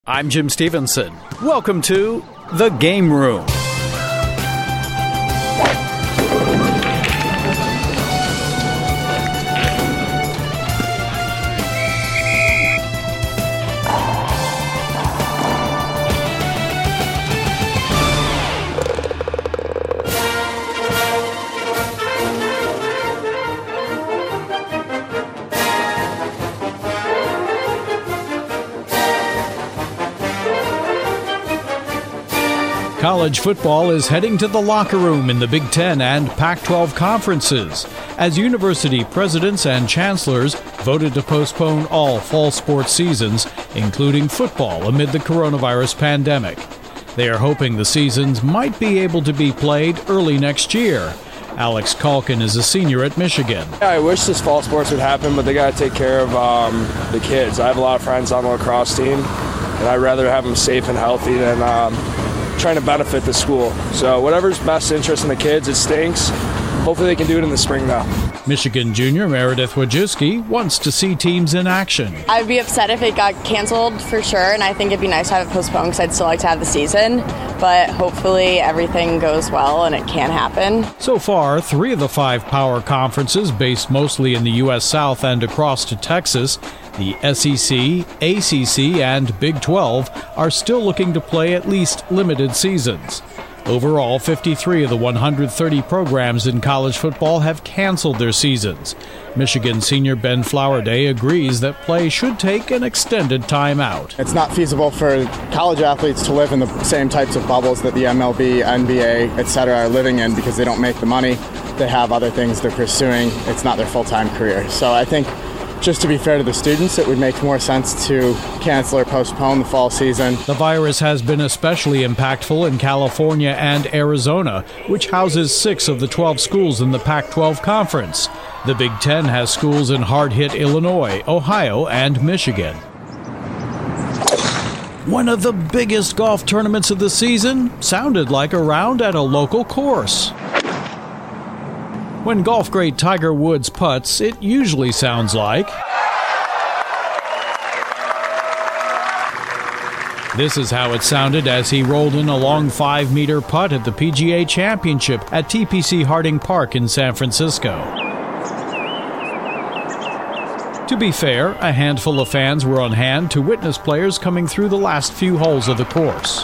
I'm Jim Stevenson. Welcome to The Game Room. College football is heading to the locker room in the Big Ten and Pac-12 conferences as university presidents and chancellors voted to postpone all fall sports seasons, including football, amid the coronavirus pandemic. They are hoping the seasons might be able to be played early next year. Alex Calkin is a senior at Michigan. I wish this fall sports would happen, but they got to take care of the kids. I have a lot of friends on the lacrosse team, and I'd rather have them safe and healthy than trying to benefit the school. So whatever's best interest in the kids, it stinks. Hopefully they can do it in the spring though. Michigan junior Meredith Wojcicki wants to see teams in action. I'd be upset if it got canceled for sure, and I think it'd be nice to have it postponed because I'd still like to have the season. But hopefully everything goes well and it can happen. So far, 3 of the 5 power conferences, based mostly in the U.S. South and across to Texas, the SEC, ACC, and Big 12, are still looking to play at least limited seasons. Overall, 53 of the 130 programs in college football have canceled their seasons. Michigan senior Ben Flowerday agrees that play should take an extended time out. It's not feasible for college athletes to live in the same types of bubbles that the MLB, NBA, etc. are living in because they don't make the money. They have other things they're pursuing. It's not their full-time career. So I think, just to be fair to the students, it would make more sense to cancel or postpone the fall season. The virus has been especially impactful in California and Arizona, which houses 6 of the 12 schools in the Pac-12 conference. The Big Ten has schools in hard-hit Illinois, Ohio, and Michigan. One of the biggest golf tournaments of the season sounded like a round at a local course. When golf great Tiger Woods putts, it usually sounds like. This is how it sounded as he rolled in a long 5-meter putt at the PGA Championship at TPC Harding Park in San Francisco. To be fair, a handful of fans were on hand to witness players coming through the last few holes of the course.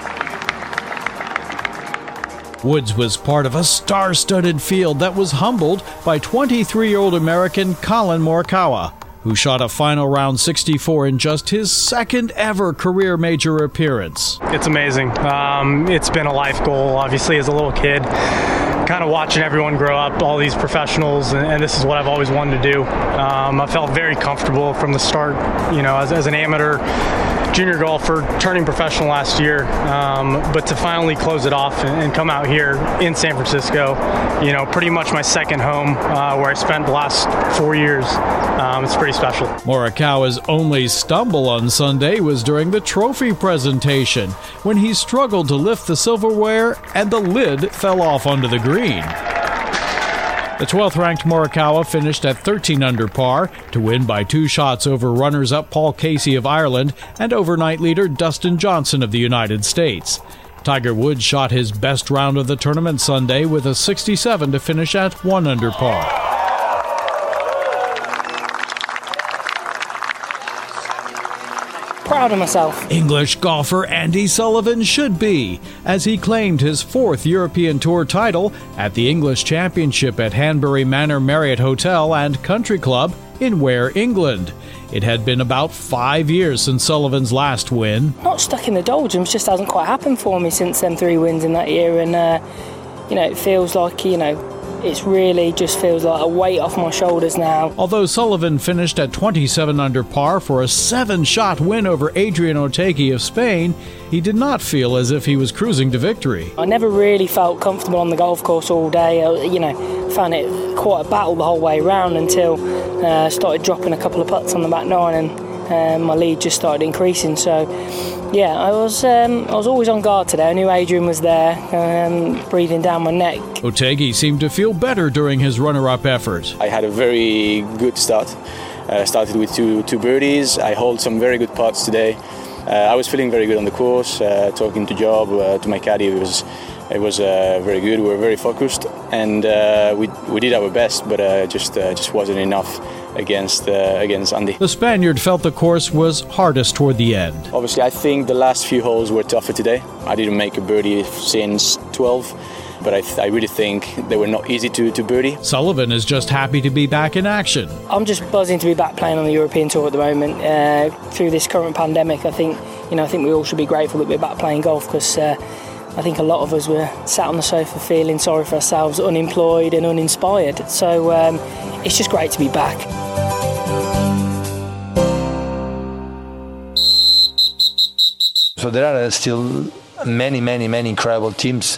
Woods was part of a star-studded field that was humbled by 23-year-old American Collin Morikawa, who shot a final round 64 in just his second-ever career major appearance. It's amazing. It's been a life goal, obviously, as a little kid. Kind of watching everyone grow up, all these professionals, and this is what I've always wanted to do. I felt very comfortable from the start, as an amateur junior golfer, turning professional last year, but to finally close it off and come out here in San Francisco, pretty much my second home where I spent the last 4 years. It's pretty special. Morikawa's only stumble on Sunday was during the trophy presentation, when he struggled to lift the silverware and the lid fell off onto the green. The 12th-ranked Morikawa finished at 13 under par to win by 2 shots over runners-up Paul Casey of Ireland and overnight leader Dustin Johnson of the United States. Tiger Woods shot his best round of the tournament Sunday with a 67 to finish at 1 under par. Proud of myself. English golfer Andy Sullivan should be, as he claimed his 4th European Tour title at the English Championship at Hanbury Manor Marriott Hotel and Country Club in Ware, England. It had been about 5 years since Sullivan's last win. Not stuck in the doldrums, just hasn't quite happened for me since them 3 wins in that year, and it feels like, it's really just feels like a weight off my shoulders now. Although Sullivan finished at 27 under par for a 7-shot win over Adrian Otegi of Spain, he did not feel as if he was cruising to victory. I never really felt comfortable on the golf course all day. Found it quite a battle the whole way round until I started dropping a couple of putts on the back nine and my lead just started increasing. So yeah, I was always on guard today. I knew Adrian was there, breathing down my neck. Otegi seemed to feel better during his runner-up effort. I had a very good start. Started with two birdies. I holed some very good putts today. I was feeling very good on the course. Talking to Job, to my caddy, it was very good. We were very focused, and we did our best, but just wasn't enough against Andy. The Spaniard felt the course was hardest toward the end. Obviously, I think the last few holes were tougher today. I didn't make a birdie since 12. But I really think they were not easy to birdie. Sullivan is just happy to be back in action. I'm just buzzing to be back playing on the European Tour at the moment. Through this current pandemic, I think we all should be grateful that we're back playing golf, because I think a lot of us were sat on the sofa feeling sorry for ourselves, unemployed and uninspired. So it's just great to be back. So there are still many incredible teams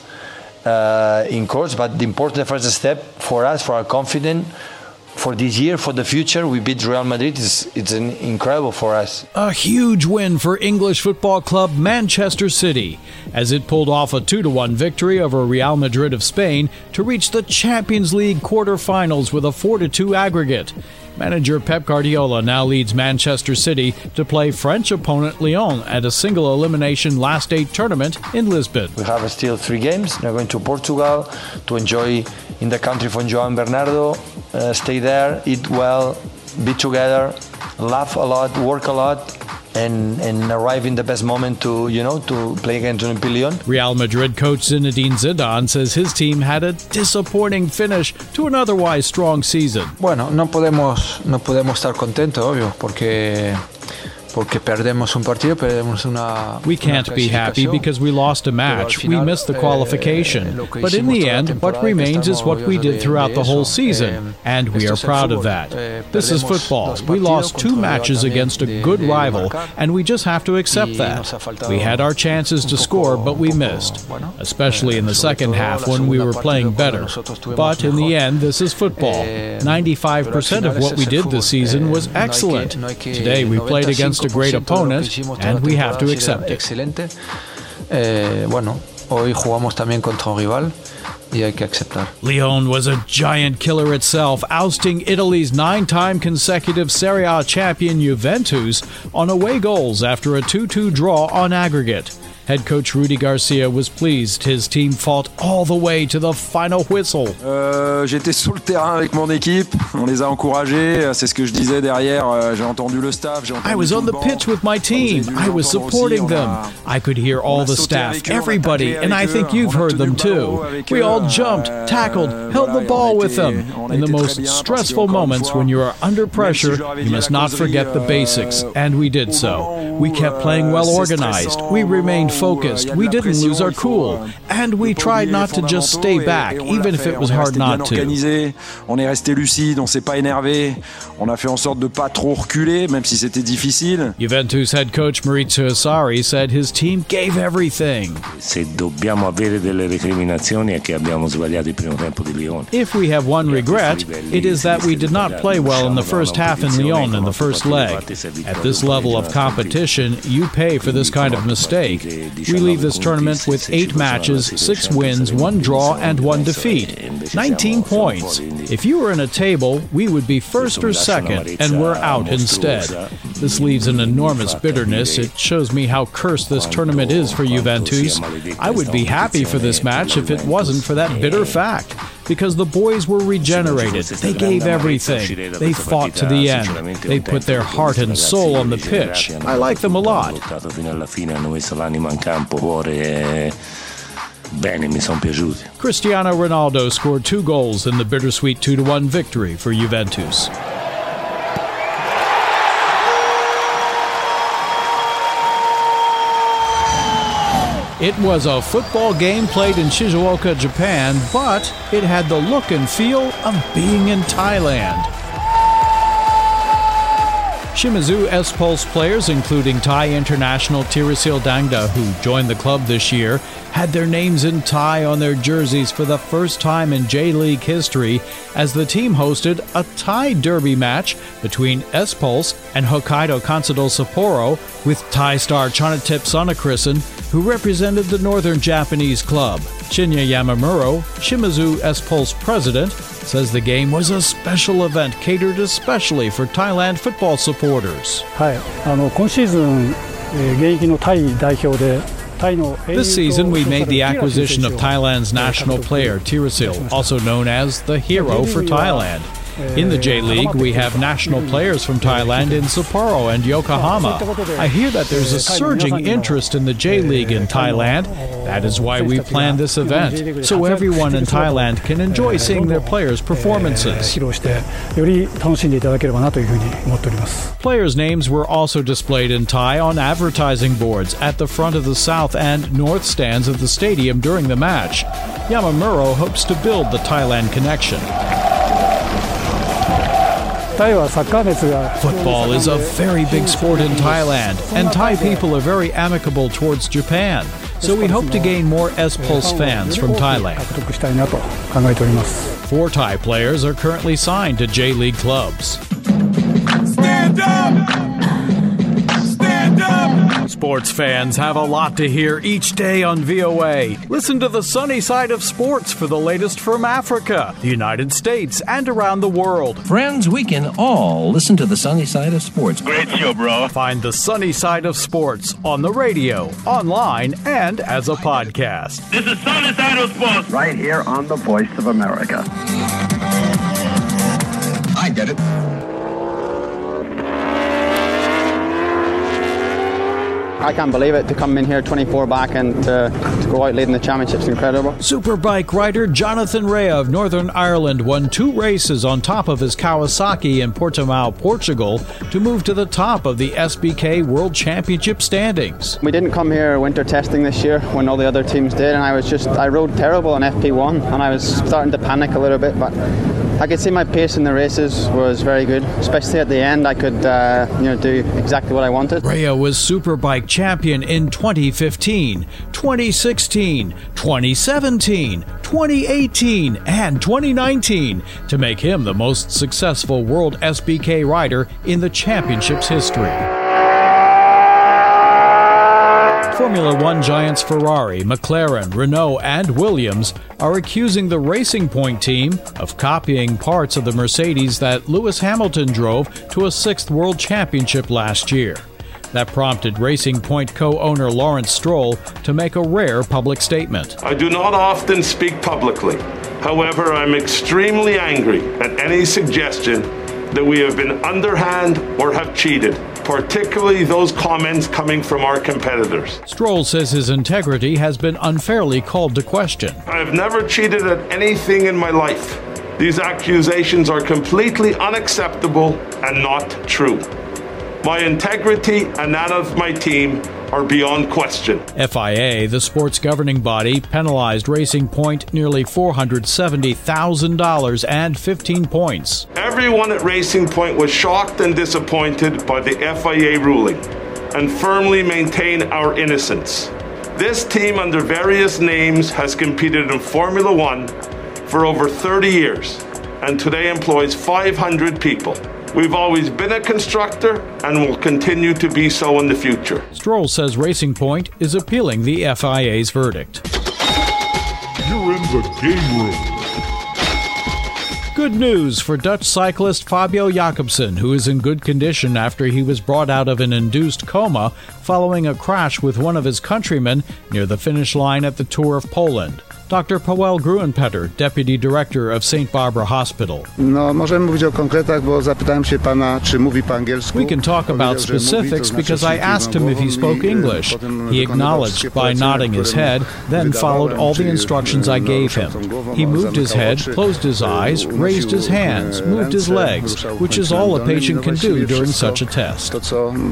in course, but the important first step for us, for our confidence, for this year, for the future, we beat Real Madrid. It's incredible for us. A huge win for English football club Manchester City, as it pulled off a 2-1 victory over Real Madrid of Spain to reach the Champions League quarter-finals with a 4-2 aggregate. Manager Pep Guardiola now leads Manchester City to play French opponent Lyon at a single-elimination last 8 tournament in Lisbon. We have still 3 games. We're going to Portugal to enjoy in the country from João Bernardo, stay there, eat well, be together, laugh a lot, work a lot, and arrive in the best moment to play against Olympique Lyon. Real Madrid coach Zinedine Zidane says his team had a disappointing finish to an otherwise strong season. Bueno, no podemos estar contentos, obvio, porque perdemos un partido, perdemos una. We can't be happy because we lost a match. We missed the qualification. But in the end, what remains is what we did throughout the whole season, and we are proud of that. This is football. We lost 2 matches against a good rival, and we just have to accept that. We had our chances to score, but we missed, especially in the second half when we were playing better. But in the end, this is football. 95% of what we did this season was excellent. Today we played against a great opponent, and we have to accept it. Bueno, hoy jugamos también contra un rival y hay que aceptar. Lyon was a giant killer itself, ousting Italy's 9-time consecutive Serie A champion Juventus on away goals after a 2-2 draw on aggregate. Head coach Rudy Garcia was pleased his team fought all the way to the final whistle. J'étais sur le terrain avec mon équipe, on les a encouragés, c'est ce que je disais derrière, j'ai entendu le staff, j'ai entendu I was on the pitch with my team, I was supporting them. I could hear all the staff, everybody, and I think you've heard them too. We all jumped, tackled, held the ball with them. In the most stressful moments when you are under pressure, you must not forget the basics, and we did so. We kept playing well organized, we remained focused, we didn't lose our cool, and we tried not to just stay back, even if it was hard not to. On est resté lucide, on s'est pas énervé, on a fait en sorte de pas trop reculer, même si c'était difficile. Juventus head coach Maurizio Sarri said his team gave everything. Se dobbiamo avere delle recriminazioni è che abbiamo sbagliato il primo tempo di Lyon. If we have one regret, it is that we did not play well in the first half in Lyon in the first leg. At this level of competition, you pay for this kind of mistake. We leave this tournament with 8 matches, 6 wins, 1 draw, and 1 defeat. 19 points. If you were in a table, we would be first or second, and we're out instead. This leaves an enormous bitterness. It shows me how cursed this tournament is for Juventus. I would be happy for this match if it wasn't for that bitter fact. Because the boys were regenerated. They gave everything. They fought to the end. They put their heart and soul on the pitch. I like them a lot. Cristiano Ronaldo scored 2 goals in the bittersweet 2-1 victory for Juventus. It was a football game played in Shizuoka, Japan, but it had the look and feel of being in Thailand. Shimizu S-Pulse players, including Thai international Tirasil Dangda, who joined the club this year, had their names in Thai on their jerseys for the first time in J-League history as the team hosted a Thai derby match between S-Pulse and Hokkaido Consadole Sapporo with Thai star Chonatip Sonakrisen, who represented the northern Japanese club. Shinya Yamamuro, Shimizu S-Pulse president, says the game was a special event catered especially for Thailand football supporters. 今シーズン This season, we made the acquisition of Thailand's national player, Teerasil, also known as the hero for Thailand. In the J-League, we have national players from Thailand in Sapporo and Yokohama. I hear that there's a surging interest in the J-League in Thailand. That is why we planned this event, so everyone in Thailand can enjoy seeing their players' performances. Players' names were also displayed in Thai on advertising boards at the front of the south and north stands of the stadium during the match. Yamamuro hopes to build the Thailand connection. Football is a very big sport in Thailand, and Thai people are very amicable towards Japan, so we hope to gain more S-Pulse fans from Thailand. 4 Thai players are currently signed to J-League clubs. Stand up! Stand up! Sports fans have a lot to hear each day on VOA. Listen to the sunny side of sports for the latest from Africa, the United States, and around the world. Friends, we can all listen to the sunny side of sports. Great show, bro. Find the sunny side of sports on the radio, online, and as a podcast. This is Sunny Side of Sports. Right here on the Voice of America. I get it. I can't believe it, to come in here 24 back and to go out leading the championship's incredible. Superbike rider Jonathan Rea of Northern Ireland won 2 races on top of his Kawasaki in Portimao, Portugal, to move to the top of the SBK World Championship standings. We didn't come here winter testing this year when all the other teams did, and I rode terrible on FP1, and I was starting to panic a little bit, but I could see my pace in the races was very good, especially at the end. I could do exactly what I wanted. Rea was Superbike champion in 2015, 2016, 2017, 2018, and 2019 to make him the most successful World SBK rider in the championship's history. Formula One giants Ferrari, McLaren, Renault, and Williams are accusing the Racing Point team of copying parts of the Mercedes that Lewis Hamilton drove to a 6th World Championship last year. That prompted Racing Point co-owner Lawrence Stroll to make a rare public statement. I do not often speak publicly. However, I'm extremely angry at any suggestion that we have been underhand or have cheated, particularly those comments coming from our competitors. Stroll says his integrity has been unfairly called to question. I have never cheated at anything in my life. These accusations are completely unacceptable and not true. My integrity and that of my team are beyond question. FIA, the sport's governing body, penalized Racing Point nearly $470,000 and 15 points. Everyone at Racing Point was shocked and disappointed by the FIA ruling and firmly maintain our innocence. This team, under various names, has competed in Formula One for over 30 years and today employs 500 people. We've always been a constructor and will continue to be so in the future. Stroll says Racing Point is appealing the FIA's verdict. You're in the game room. Good news for Dutch cyclist Fabio Jakobsen, who is in good condition after he was brought out of an induced coma following a crash with one of his countrymen near the finish line at the Tour of Poland. Dr. Paweł Gruenpeter, Deputy Director of St. Barbara Hospital. We can talk about specifics because I asked him if he spoke English. He acknowledged by nodding his head, then followed all the instructions I gave him. He moved his head, closed his eyes, raised his hands, moved his legs, which is all a patient can do during such a test. The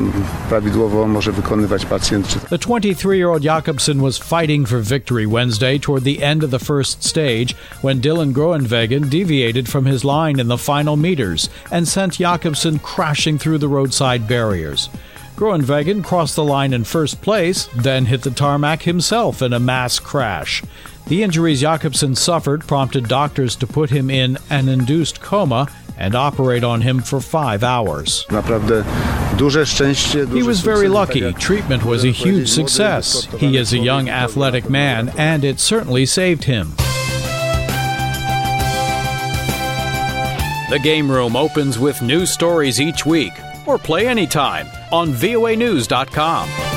23-year-old Jakobsen was fighting for victory Wednesday toward the end of the first stage when Dylan Groenewegen deviated from his line in the final meters and sent Jakobsen crashing through the roadside barriers. Groenewegen crossed the line in first place, then hit the tarmac himself in a mass crash. The injuries Jakobsen suffered prompted doctors to put him in an induced coma and operate on him for 5 hours. He was very lucky. Treatment was a huge success. He is a young athletic man, and it certainly saved him. The Game Room opens with new stories each week, or play anytime on voanews.com.